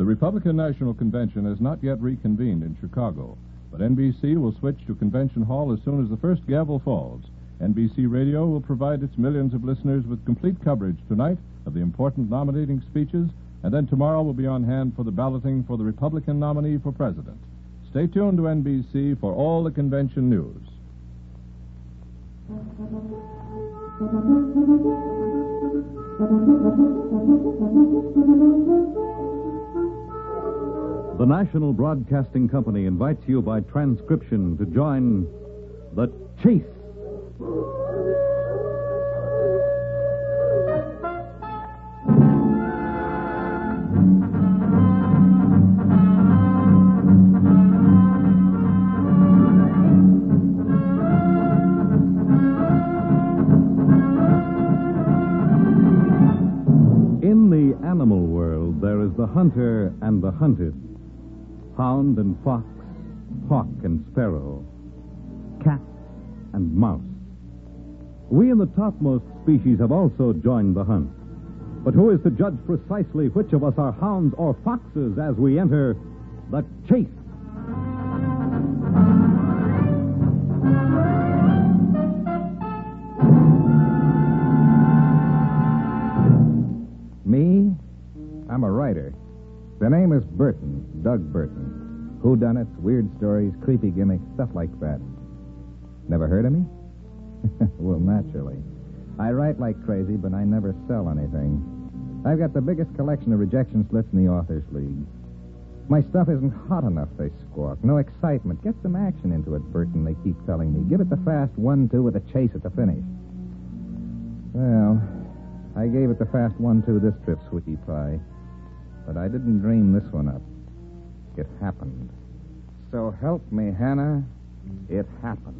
The Republican National Convention has not yet reconvened in Chicago, but NBC will switch to Convention Hall as soon as the first gavel falls. NBC Radio will provide its millions of listeners with complete coverage tonight of the important nominating speeches, and then tomorrow will be on hand for the balloting for the Republican nominee for president. Stay tuned to NBC for all the convention news. The National Broadcasting Company invites you by transcription to join The Chase. In the animal world, there is the hunter and the hunted. Hound and fox, hawk and sparrow, cat and mouse. We in the topmost species have also joined the hunt. But who is to judge precisely which of us are hounds or foxes as we enter the chase? Me? I'm a writer. The name is Burton, Doug Burton. Whodunits, weird stories, creepy gimmicks, stuff like that. Never heard of me? Well, naturally. I write like crazy, but I never sell anything. I've got the biggest collection of rejection slips in the Authors League. My stuff isn't hot enough, they squawk. No excitement. Get some action into it, Burton, they keep telling me. Give it the fast 1-2 with a chase at the finish. Well, I gave it the fast 1-2 this trip, sweetie pie. But I didn't dream this one up. It happened. So help me, Hannah, it happened.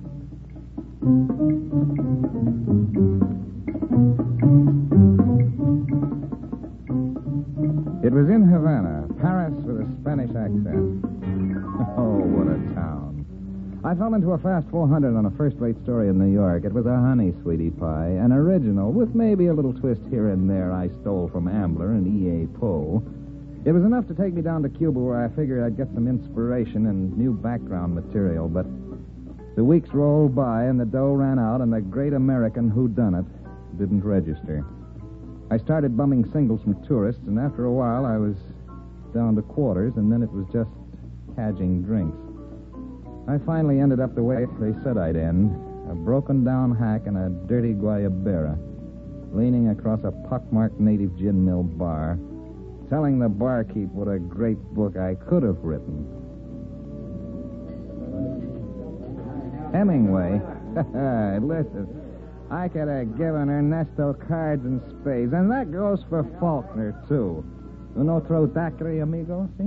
It was in Havana, Paris with a Spanish accent. Oh, what a town. I fell into a fast 400 on a first-rate story in New York. It was a honey, sweetie pie, an original, with maybe a little twist here and there I stole from Ambler and E.A. Poe. It was enough to take me down to Cuba, where I figured I'd get some inspiration and new background material, but the weeks rolled by and the dough ran out and the great American whodunit didn't register. I started bumming singles from tourists, and after a while I was down to quarters, and then it was just cadging drinks. I finally ended up the way they said I'd end, a broken-down hack in a dirty Guayabera, leaning across a pockmarked native gin mill bar, telling the barkeep what a great book I could have written. Hemingway? Listen, I could have given Ernesto cards and spades, and that goes for Faulkner, too. Un otro daiquiri, amigo? See?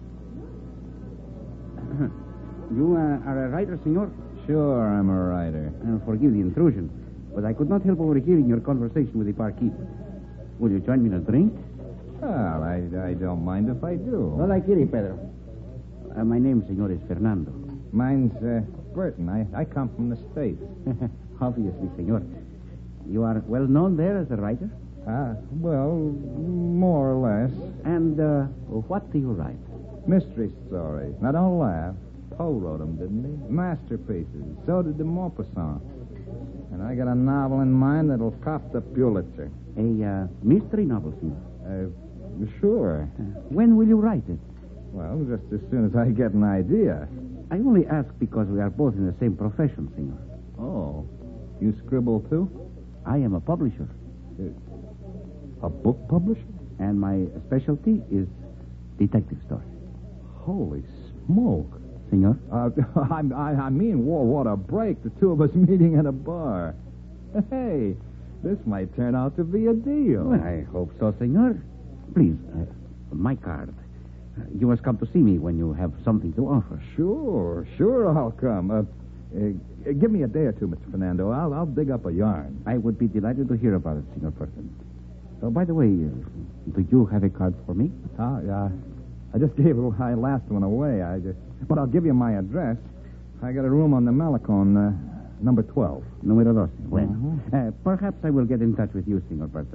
You are a writer, senor? Sure, I'm a writer. Forgive the intrusion, but I could not help overhearing your conversation with the barkeep. Will you join me in a drink? Well, I don't mind if I do. No la quiere, Pedro. My name, senor, is Fernando. Mine's Burton. I come from the States. Obviously, senor. You are well known there as a writer? Well, more or less. And what do you write? Mystery stories. Now, don't laugh. Poe wrote them, didn't he? Masterpieces. So did de Maupassant. And I got a novel in mind that'll cop the Pulitzer. A mystery novel, senor? Sure. When will you write it? Well, just as soon as I get an idea. I only ask because we are both in the same profession, senor. Oh. You scribble, too? I am a publisher. A book publisher? And my specialty is detective stories. Holy smoke. Senor? I mean, what a break. The two of us meeting in a bar. Hey, this might turn out to be a deal. Well, I hope so, senor. Please, my card. You must come to see me when you have something to offer. Sure, I'll come. Give me a day or two, Mr. Fernando. I'll dig up a yarn. I would be delighted to hear about it, Senor Burton. By the way, do you have a card for me? I just gave my last one away. But I'll give you my address. I got a room on the Malecon, number 12. Número 12. Well, perhaps I will get in touch with you, Senor Burton.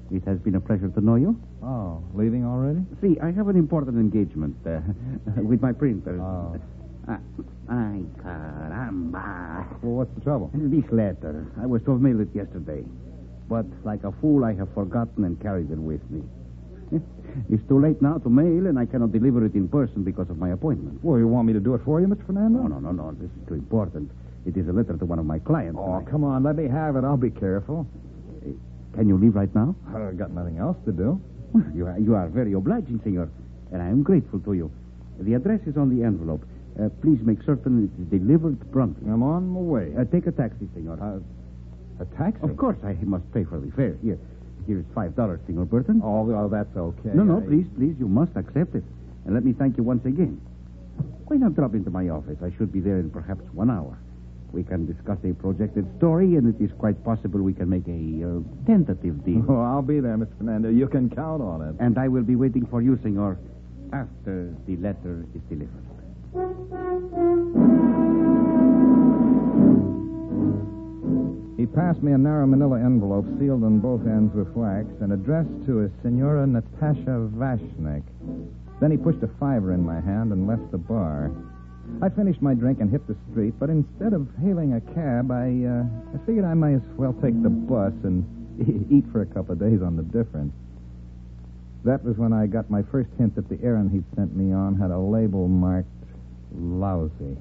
It has been a pleasure to know you. Oh, leaving already? See, I have an important engagement with my printer. Oh. Ay, caramba. Well, what's the trouble? This letter. I was to have mailed it yesterday. But like a fool, I have forgotten and carried it with me. It's too late now to mail, and I cannot deliver it in person because of my appointment. Well, you want me to do it for you, Mr. Fernando? No. This is too important. It is a letter to one of my clients. Oh, come on. Let me have it. I'll be careful. Can you leave right now? I've got nothing else to do. You are very obliging, senor, and I am grateful to you. The address is on the envelope. Please make certain it is delivered promptly. I'm on my way. Take a taxi, senor. A taxi? Of course, I must pay for the fare. Here is $5, Senor Burton. Oh, that's okay. No, please, you must accept it. And let me thank you once again. Why not drop into my office? I should be there in perhaps 1 hour. We can discuss a projected story, and it is quite possible we can make a tentative deal. Oh, I'll be there, Mr. Fernando. You can count on it. And I will be waiting for you, senor, after the letter is delivered. He passed me a narrow manila envelope sealed on both ends with wax and addressed to a Senora Natasha Vashnik. Then he pushed a $5 in my hand and left the bar. I finished my drink and hit the street, but instead of hailing a cab, I figured I might as well take the bus and eat for a couple of days on the difference. That was when I got my first hint that the errand he'd sent me on had a label marked lousy.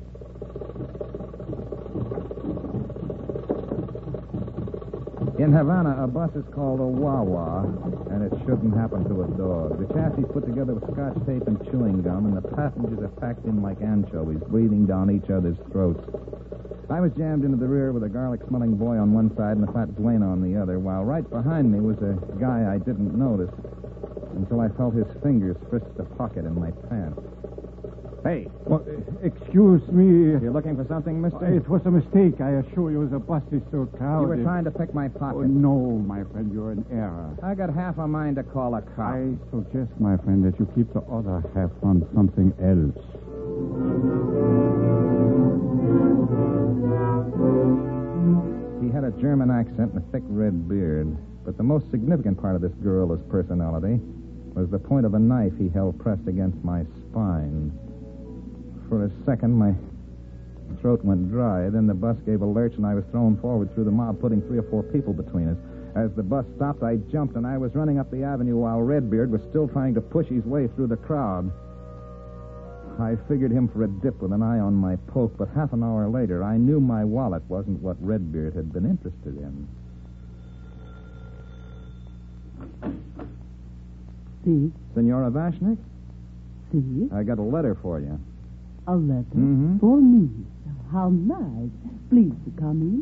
In Havana, a bus is called a Wawa, and it shouldn't happen to a dog. The chassis is put together with scotch tape and chewing gum, and the passengers are packed in like anchovies, breathing down each other's throats. I was jammed into the rear with a garlic-smelling boy on one side and a fat duena on the other, while right behind me was a guy I didn't notice until I felt his fingers frisk the pocket in my pants. Hey. Well, excuse me. You looking for something, mister? It was a mistake, I assure you. The bus is so crowded. You were trying to pick my pocket. Oh, no, my friend, you're in error. I got half a mind to call a cop. I suggest, my friend, that you keep the other half on something else. He had a German accent and a thick red beard, but the most significant part of this guerrilla's personality was the point of a knife he held pressed against my spine. For a second, my throat went dry. Then the bus gave a lurch, and I was thrown forward through the mob, putting 3 or 4 people between us. As the bus stopped, I jumped, and I was running up the avenue while Redbeard was still trying to push his way through the crowd. I figured him for a dip with an eye on my poke, but half an hour later, I knew my wallet wasn't what Redbeard had been interested in. See? Senora Vashnik? See? I got a letter for you. A letter Mhm. for me. How nice. Please come in.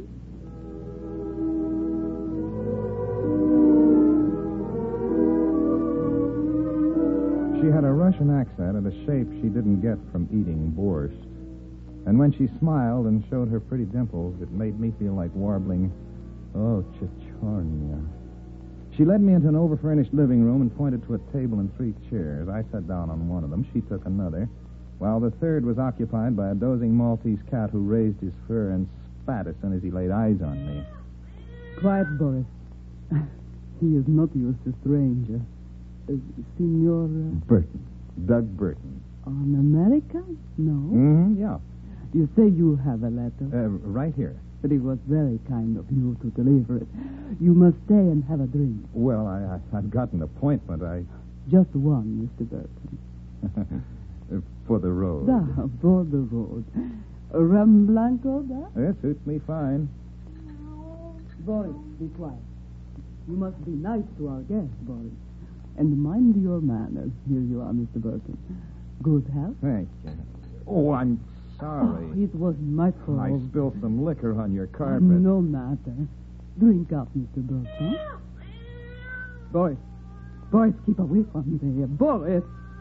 She had a Russian accent and a shape she didn't get from eating borscht. And when she smiled and showed her pretty dimples, it made me feel like warbling, "Oh, Chichornia." She led me into an overfurnished living room and pointed to a table and 3 chairs. I sat down on one of them. She took another, while the third was occupied by a dozing Maltese cat who raised his fur and spat as soon as he laid eyes on me. Quiet, Boris. He is not used to stranger. Senor... Burton. Doug Burton. On America? No. Mm-hmm, yeah. You say you have a letter. Right here. But it was very kind of you to deliver it. You must stay and have a drink. Well, I've got an appointment. Just one, Mr. Burton. For the road. For the road. Rum Blanco, da? It suits me fine. Boris, be quiet. You must be nice to our guests, Boris. And mind your manners. Here you are, Mr. Burton. Good health? Thank you. Oh, I'm sorry. Oh, it was my fault. I spilled some liquor on your carpet. No matter. Drink up, Mr. Burton. Boris. Boris, keep away from there. Boris.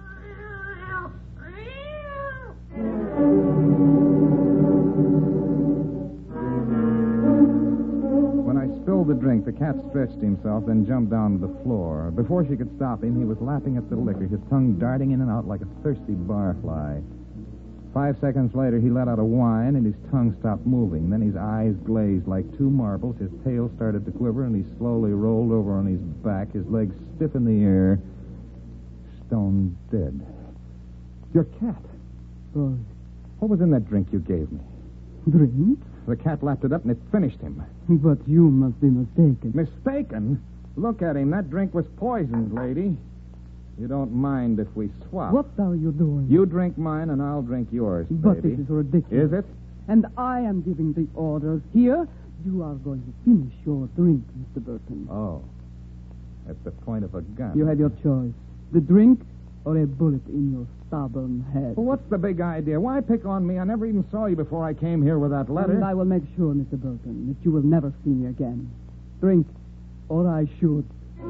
When I spilled the drink, the cat stretched himself, then jumped down to the floor. Before she could stop him, he was lapping at the liquor, his tongue darting in and out like a thirsty barfly. 5 seconds later, he let out a whine, and his tongue stopped moving. Then his eyes glazed like two marbles. His tail started to quiver, and he slowly rolled over on his back, his legs stiff in the air, stone dead. Your cat. Boris. What was in that drink you gave me? Drink? The cat lapped it up, and it finished him. But you must be mistaken. Mistaken? Look at him. That drink was poisoned, lady. You don't mind if we swap. What are you doing? You drink mine, and I'll drink yours, But baby. this is ridiculous. Is it? And I am giving the orders. Here, you are going to finish your drink, Mr. Burton. Oh. At the point of a gun. You had your choice. The drink or a bullet in your stubborn head. Well, what's the big idea? Why pick on me? I never even saw you before I came here with that letter. And I will make sure, Mr. Burton, that you will never see me again. Drink, or I shoot.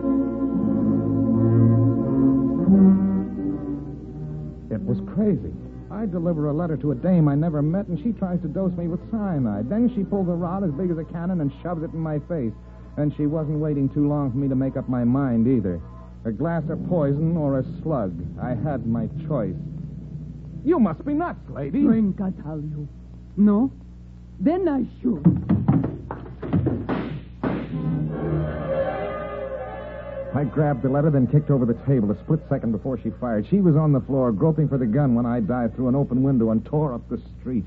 It was crazy. I deliver a letter to a dame I never met, and she tries to dose me with cyanide. Then she pulls a rod as big as a cannon and shoves it in my face. And she wasn't waiting too long for me to make up my mind either. A glass of poison or a slug. I had my choice. You must be nuts, lady. Drink, I tell you. No? Then I shoot. I grabbed the letter, then kicked over the table a split second before she fired. She was on the floor, groping for the gun when I dived through an open window and tore up the street.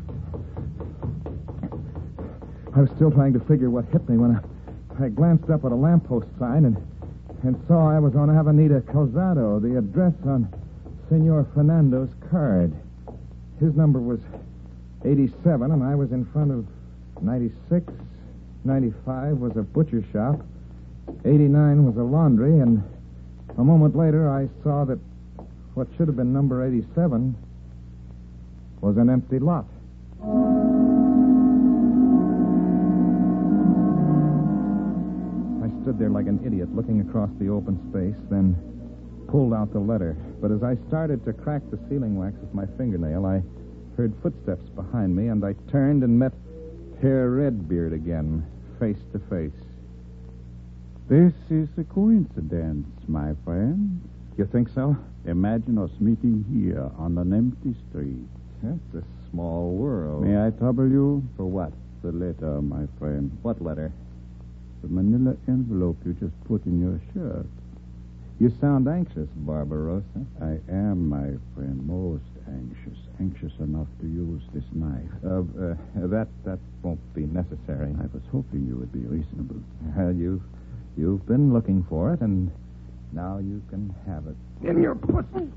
I was still trying to figure what hit me when I glanced up at a lamppost sign and saw I was on Avenida Calzado, the address on Senor Fernando's card. His number was 87, and I was in front of 96. 95 was a butcher shop. 89 was a laundry, and a moment later I saw that what should have been number 87 was an empty lot. I stood there like an idiot looking across the open space, then pulled out the letter. But as I started to crack the sealing wax with my fingernail, I heard footsteps behind me, and I turned and met Herr Redbeard again, face to face. This is a coincidence, my friend. You think so? Imagine us meeting here on an empty street. It's a small world. May I trouble you? For what? The letter, my friend. What letter? The manila envelope you just put in your shirt. You sound anxious, Barbarossa. I am, my friend, most anxious. Anxious enough to use this knife. That won't be necessary. I was hoping you would be reasonable. You've been looking for it, and now you can have it. In your pussy!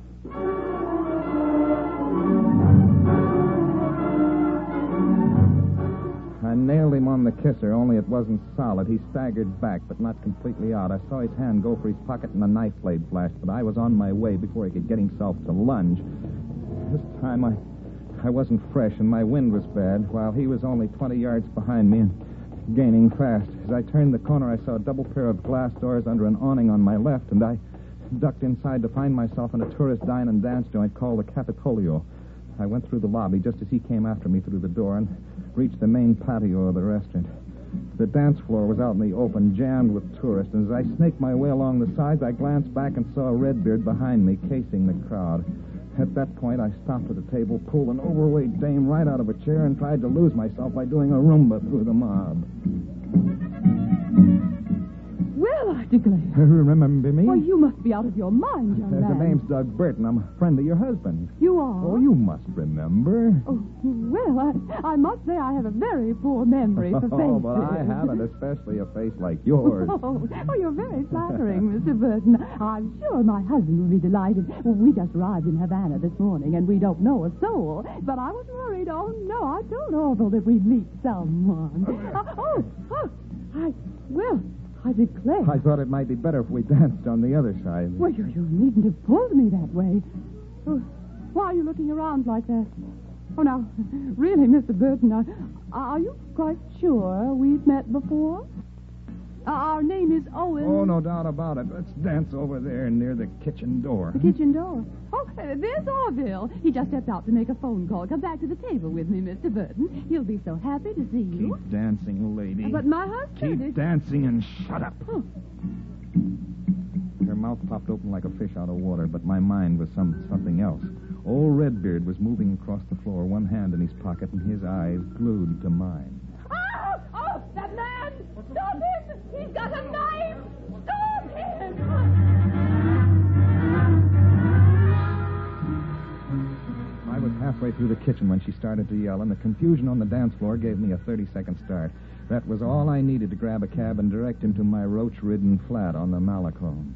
I nailed him on the kisser, only it wasn't solid. He staggered back, but not completely out. I saw his hand go for his pocket, and the knife blade flashed, but I was on my way before he could get himself to lunge. This time I wasn't fresh, and my wind was bad, while he was only 20 yards behind me and gaining fast. As I turned the corner, I saw a double pair of glass doors under an awning on my left, and I ducked inside to find myself in a tourist dine and dance joint called the Capitolio. I went through the lobby just as he came after me through the door and reached the main patio of the restaurant. The dance floor was out in the open, jammed with tourists, and as I snaked my way along the sides, I glanced back and saw Redbeard behind me, casing the crowd. At that point, I stopped at the table, pulled an overweight dame right out of a chair, and tried to lose myself by doing a Roomba through the mob. Well, I declare. Remember me? Why, you must be out of your mind, young man. The name's Doug Burton. I'm a friend of your husband. You are? Oh, you must remember. Oh, well, I must say I have a very poor memory for faces. Oh, but I haven't, especially a face like yours. Oh, you're very flattering, Mr. Burton. I'm sure my husband will be delighted. We just arrived in Havana this morning, and we don't know a soul. But I was worried. Oh, no, I told Orville that we'd meet someone. I declare. I thought it might be better if we danced on the other side. Well, you needn't have pulled me that way. Oh, why are you looking around like that? Oh, now, really, Mr. Burton, are you quite sure we've met before? Our name is Owen. Oh, no doubt about it. Let's dance over there near the kitchen door. The kitchen door? Oh, there's Orville. He just stepped out to make a phone call. Come back to the table with me, Mr. Burton. He'll be so happy to see you. Keep dancing, lady. But my husband Keep dancing and shut up. Oh. Her mouth popped open like a fish out of water, but my mind was something else. Old Redbeard was moving across the floor, one hand in his pocket and his eyes glued to mine. Oh! Oh! That man! Stop him! He's got a knife! Stop him! I was halfway through the kitchen when she started to yell, and the confusion on the dance floor gave me a 30-second start. That was all I needed to grab a cab and direct him to my roach-ridden flat on the Malacone.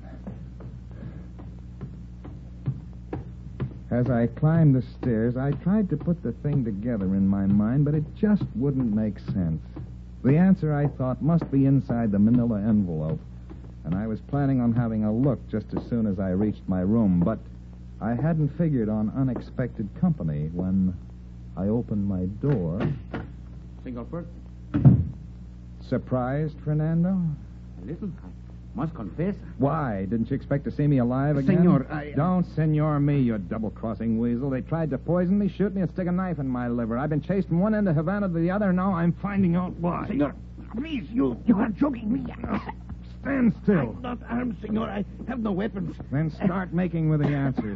As I climbed the stairs, I tried to put the thing together in my mind, but it just wouldn't make sense. The answer, I thought, must be inside the manila envelope, and I was planning on having a look just as soon as I reached my room, but I hadn't figured on unexpected company when I opened my door. Senor Bert? Surprised, Fernando? A little. I must confess. Why? Didn't you expect to see me alive again? Senor, Don't senor me, you double-crossing weasel. They tried to poison me, shoot me, and stick a knife in my liver. I've been chased from one end of Havana to the other. Now I'm finding out why. Senor, please, you are joking me. Stand still. I'm not armed, senor. I have no weapons. Then start making with the answers.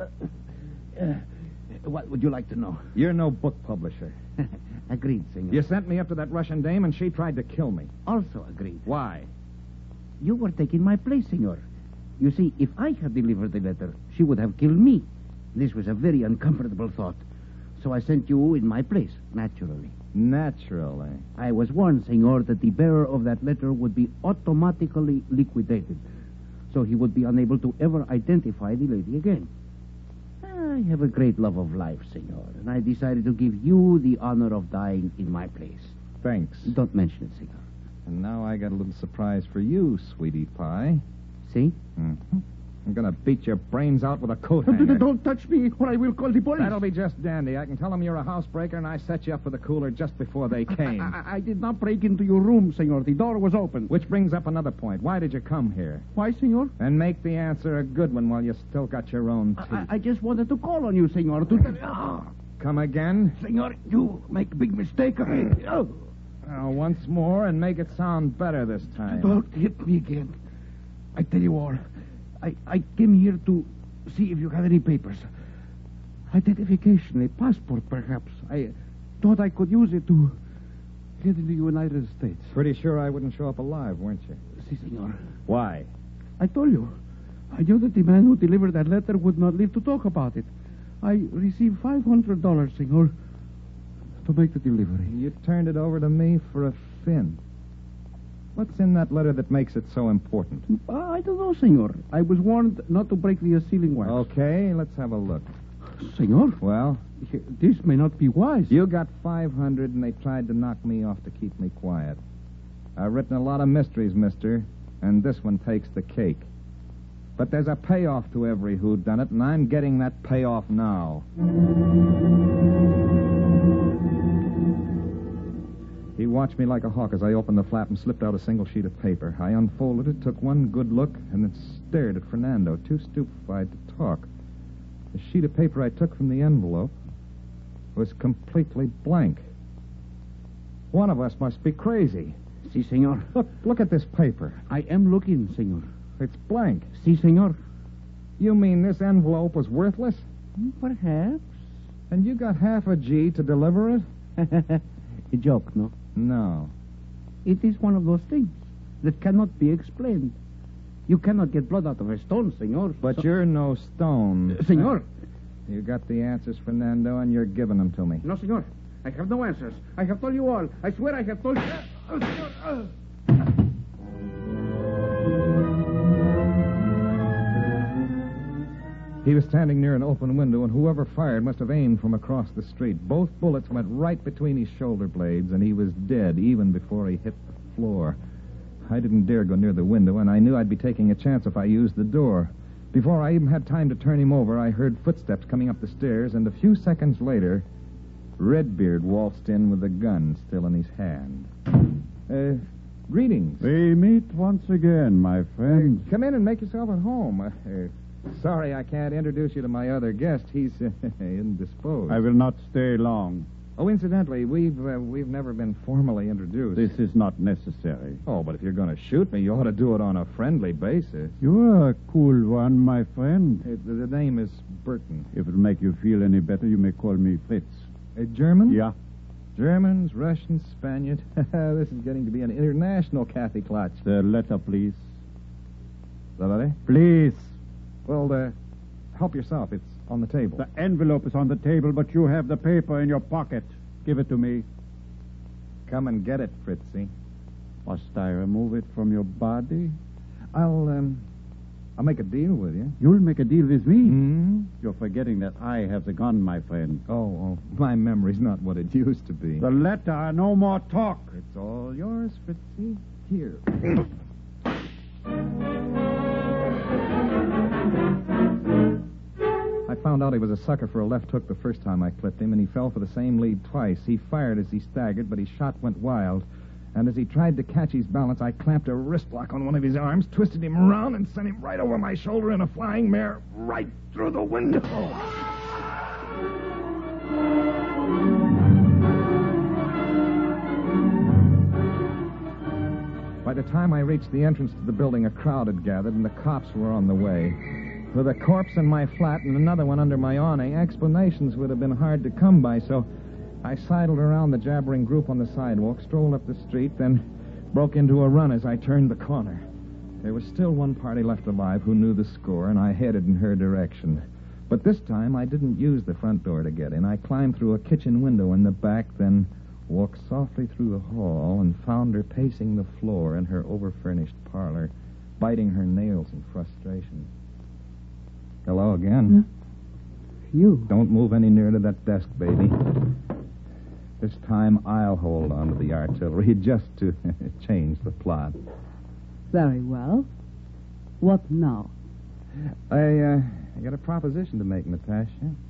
What would you like to know? You're no book publisher. Agreed, senor. You sent me up to that Russian dame, and she tried to kill me. Also agreed. Why? You were taking my place, senor. You see, if I had delivered the letter, she would have killed me. This was a very uncomfortable thought. So I sent you in my place, naturally. Naturally. I was warned, senor, that the bearer of that letter would be automatically liquidated. So he would be unable to ever identify the lady again. I have a great love of life, senor, and I decided to give you the honor of dying in my place. Thanks. Don't mention it, senor. And now I got a little surprise for you, sweetie pie. See? Mm-hmm. I'm going to beat your brains out with a coat hanger. Don't touch me, or I will call the police. That'll be just dandy. I can tell them you're a housebreaker, and I set you up for the cooler just before they came. I did not break into your room, senor. The door was open. Which brings up another point. Why did you come here? Why, senor? And make the answer a good one while you still got your own teeth. I just wanted to call on you, senor. Come again? Senor, you make a big mistake. Now, once more, and make it sound better this time. Don't hit me again. I tell you all, I came here to see if you have any papers. Identification, a passport, perhaps. I thought I could use it to get into the United States. Pretty sure I wouldn't show up alive, weren't you? Si, senor. Why? I told you. I knew that the man who delivered that letter would not live to talk about it. I received $500, senor, to make the delivery. You turned it over to me for a fin. What's in that letter that makes it so important? I don't know, senor. I was warned not to break the sealing wax. Okay, let's have a look. Senor? Well? This may not be wise. You got 500, and they tried to knock me off to keep me quiet. I've written a lot of mysteries, mister, and this one takes the cake. But there's a payoff to every whodunit, and I'm getting that payoff now. He watched me like a hawk as I opened the flap and slipped out a single sheet of paper. I unfolded it, took one good look, and then stared at Fernando, too stupefied to talk. The sheet of paper I took from the envelope was completely blank. One of us must be crazy. Si, senor. Look at this paper. I am looking, senor. It's blank. Si, senor. You mean this envelope was worthless? Perhaps. And you got half a G to deliver it? A joke, no? No. It is one of those things that cannot be explained. You cannot get blood out of a stone, senor. But you're no stone. Senor. You got the answers, Fernando, and you're giving them to me. No, senor. I have no answers. I have told you all. I swear I have told you. Senor. He was standing near an open window, and whoever fired must have aimed from across the street. Both bullets went right between his shoulder blades, and he was dead even before he hit the floor. I didn't dare go near the window, and I knew I'd be taking a chance if I used the door. Before I even had time to turn him over, I heard footsteps coming up the stairs, and a few seconds later, Redbeard waltzed in with the gun still in his hand. Greetings. We meet once again, my friend. Come in and make yourself at home. Sorry I can't introduce you to my other guest. He's indisposed. I will not stay long. Oh, incidentally, we've never been formally introduced. This is not necessary. Oh, but if you're going to shoot me, you ought to do it on a friendly basis. You're a cool one, my friend. The name is Burton. If it'll make you feel any better, you may call me Fritz. German? Yeah. Germans, Russians, Spaniards. This is getting to be an international Kathy Clutch. The letter, please. Somebody? Please. Well, help yourself. It's on the table. The envelope is on the table, but you have the paper in your pocket. Give it to me. Come and get it, Fritzy. Must I remove it from your body? I'll make a deal with you. You'll make a deal with me? Hmm? You're forgetting that I have the gun, my friend. Oh, my memory's not what it used to be. The letter, no more talk. It's all yours, Fritzy. Here. I found out he was a sucker for a left hook the first time I clipped him, and he fell for the same lead twice. He fired as he staggered, but his shot went wild. And as he tried to catch his balance, I clamped a wrist lock on one of his arms, twisted him around, and sent him right over my shoulder in a flying mare, right through the window. By the time I reached the entrance to the building, a crowd had gathered, and the cops were on the way. With a corpse in my flat and another one under my awning, explanations would have been hard to come by, so I sidled around the jabbering group on the sidewalk, strolled up the street, then broke into a run as I turned the corner. There was still one party left alive who knew the score, and I headed in her direction. But this time, I didn't use the front door to get in. I climbed through a kitchen window in the back, then walked softly through the hall and found her pacing the floor in her overfurnished parlor, biting her nails in frustration. Hello again. You. Don't move any nearer to that desk, baby. This time I'll hold on to the artillery just to change the plot. Very well. What now? I got a proposition to make, Natasha.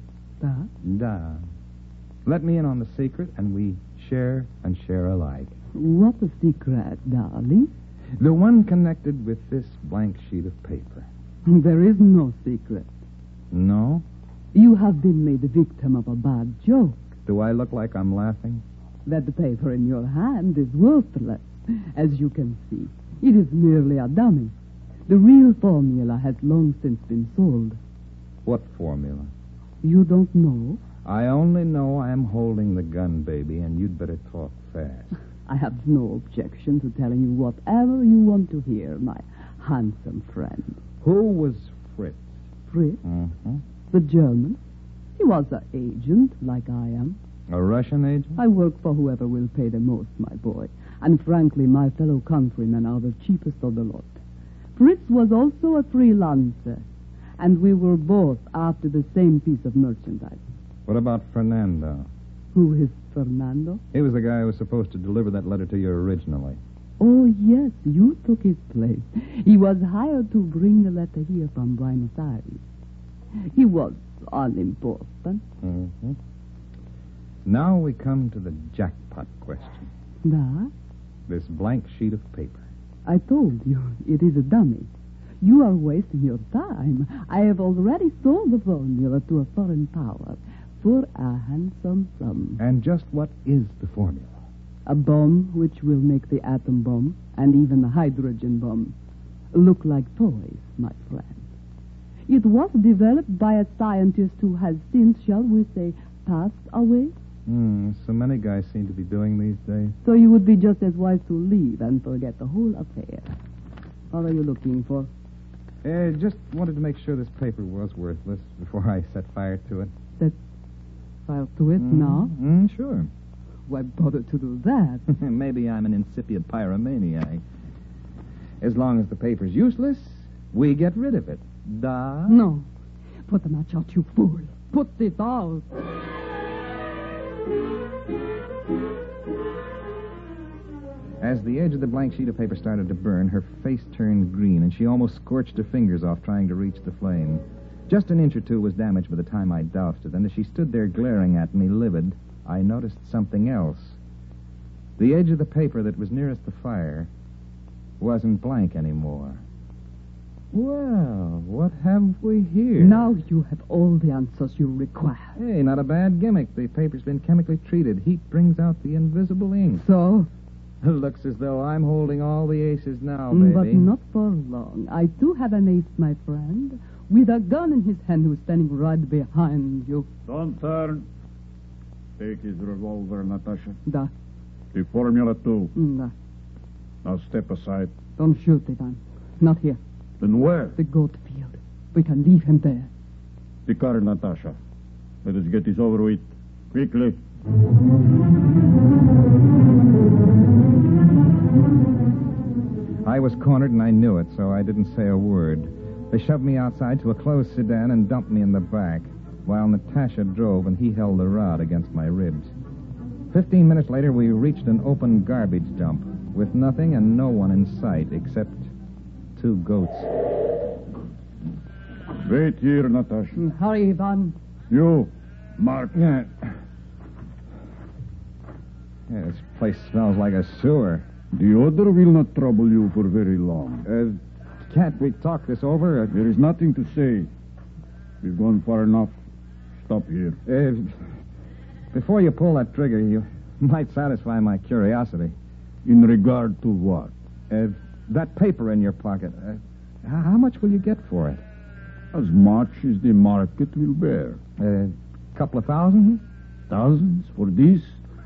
Da. Let me in on the secret, and we share and share alike. What a secret, darling. The one connected with this blank sheet of paper. There is no secret. No? You have been made the victim of a bad joke. Do I look like I'm laughing? That the paper in your hand is worthless. As you can see, it is merely a dummy. The real formula has long since been sold. What formula? You don't know? I only know I'm holding the gun, baby, and you'd better talk fast. I have no objection to telling you whatever you want to hear, my handsome friend. Who was Fritz? Fritz, Mm-hmm. the German. He was an agent, like I am. A Russian agent? I work for whoever will pay the most, my boy. And frankly, my fellow countrymen are the cheapest of the lot. Fritz was also a freelancer, and we were both after the same piece of merchandise. What about Fernando? Who is Fernando? He was the guy who was supposed to deliver that letter to you originally. Oh, yes, you took his place. He was hired to bring the letter here from Buenos Aires. He was unimportant. Mm-hmm. Now we come to the jackpot question. That? This blank sheet of paper. I told you, it is a dummy. You are wasting your time. I have already sold the formula to a foreign power for a handsome sum. And just what is the formula? A bomb which will make the atom bomb and even the hydrogen bomb look like toys, my friend. It was developed by a scientist who has since, shall we say, passed away. So many guys seem to be doing these days. So you would be just as wise to leave and forget the whole affair. What are you looking for? Just wanted to make sure this paper was worthless before I set fire to it. Set fire to it now? Sure. Why bother to do that? Maybe I'm an incipient pyromaniac. As long as the paper's useless, we get rid of it. Da? No. Put the match out, you fool. Put it out. As the edge of the blank sheet of paper started to burn, her face turned green, and she almost scorched her fingers off trying to reach the flame. Just an inch or two was damaged by the time I doused it, and as she stood there glaring at me, livid, I noticed something else. The edge of the paper that was nearest the fire wasn't blank anymore. Well, what have we here? Now you have all the answers you require. Hey, not a bad gimmick. The paper's been chemically treated. Heat brings out the invisible ink. So? Looks as though I'm holding all the aces now, baby. But not for long. I do have an ace, my friend, with a gun in his hand who's standing right behind you. Don't turn. Take his revolver, Natasha. Da. The Formula 2. Da. Now step aside. Don't shoot, Ivan. Not here. Then where? The goat field. We can leave him there. The car, Natasha. Let us get this over with. Quickly. I was cornered and I knew it, so I didn't say a word. They shoved me outside to a closed sedan and dumped me in the back, while Natasha drove and he held the rod against my ribs. 15 minutes later, we reached an open garbage dump with nothing and no one in sight except 2 goats. Wait here, Natasha. Hurry, Ivan. You, Mark. Yeah, this place smells like a sewer. The odor will not trouble you for very long. Can't we talk this over? There is nothing to say. We've gone far enough. Stop here. Before you pull that trigger, you might satisfy my curiosity. In regard to what? That paper in your pocket. How much will you get for it? As much as the market will bear. Couple of thousand? Thousands for this?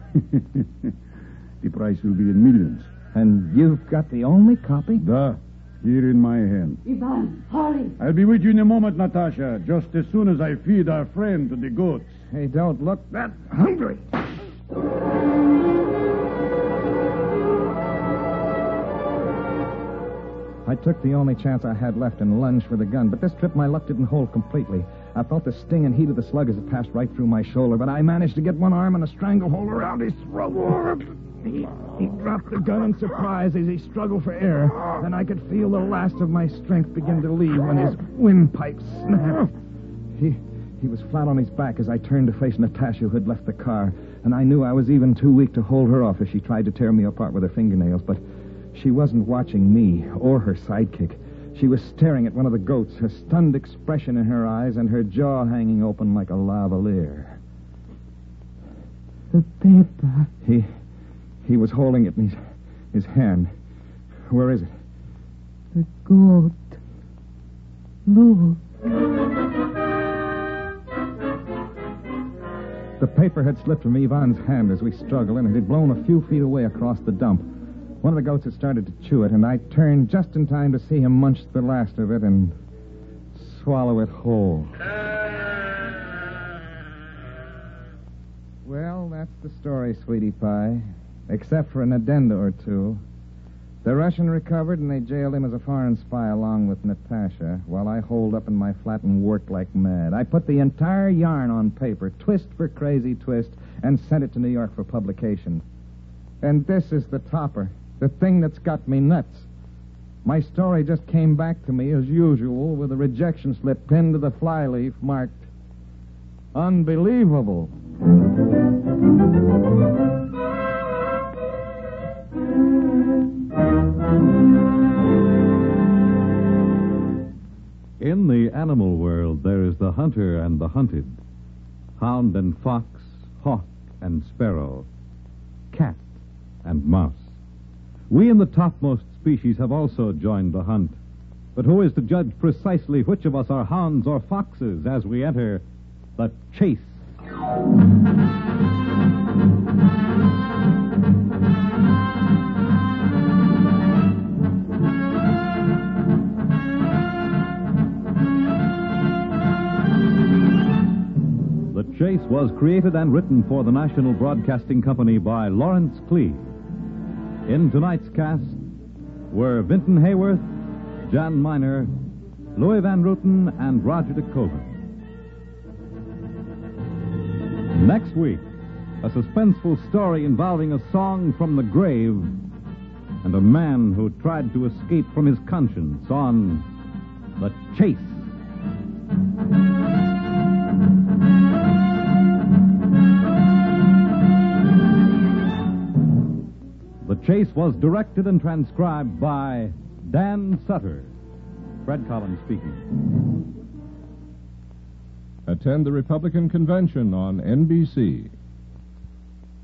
The price will be in millions. And you've got the only copy? Here in my hand. Ivan, hurry. I'll be with you in a moment, Natasha, just as soon as I feed our friend to the goats. Hey, don't look that hungry. I took the only chance I had left and lunged for the gun, but this trip my luck didn't hold completely. I felt the sting and heat of the slug as it passed right through my shoulder, but I managed to get one arm and a stranglehold around his throat. He dropped the gun in surprise as he struggled for air, and I could feel the last of my strength begin to leave when his windpipe snapped. He was flat on his back as I turned to face Natasha, who had left the car, and I knew I was even too weak to hold her off as she tried to tear me apart with her fingernails, but she wasn't watching me or her sidekick. She was staring at one of the goats, a stunned expression in her eyes and her jaw hanging open like a lavalier. The paper. He was holding it in his hand. Where is it? The goat. Look. The paper had slipped from Ivan's hand as we struggled, and it had blown a few feet away across the dump. One of the goats had started to chew it, and I turned just in time to see him munch the last of it and swallow it whole. Well, that's the story, sweetie pie. Except for an addenda or two. The Russian recovered, and they jailed him as a foreign spy along with Natasha, while I holed up in my flat and worked like mad. I put the entire yarn on paper, twist for crazy twist, and sent it to New York for publication. And this is the topper, the thing that's got me nuts. My story just came back to me as usual with a rejection slip pinned to the flyleaf marked unbelievable. In the animal world, there is the hunter and the hunted, hound and fox, hawk and sparrow, cat and mouse. We in the topmost species have also joined the hunt. But who is to judge precisely which of us are hounds or foxes as we enter the chase? The Chase was created and written for the National Broadcasting Company by Lawrence Clee. In tonight's cast were Vinton Hayworth, Jan Miner, Louis Van Ruten, and Roger DeCoven. Next week, a suspenseful story involving a song from the grave and a man who tried to escape from his conscience on The Chase. The Chase was directed and transcribed by Dan Sutter. Brad Collins speaking. Attend the Republican Convention on NBC.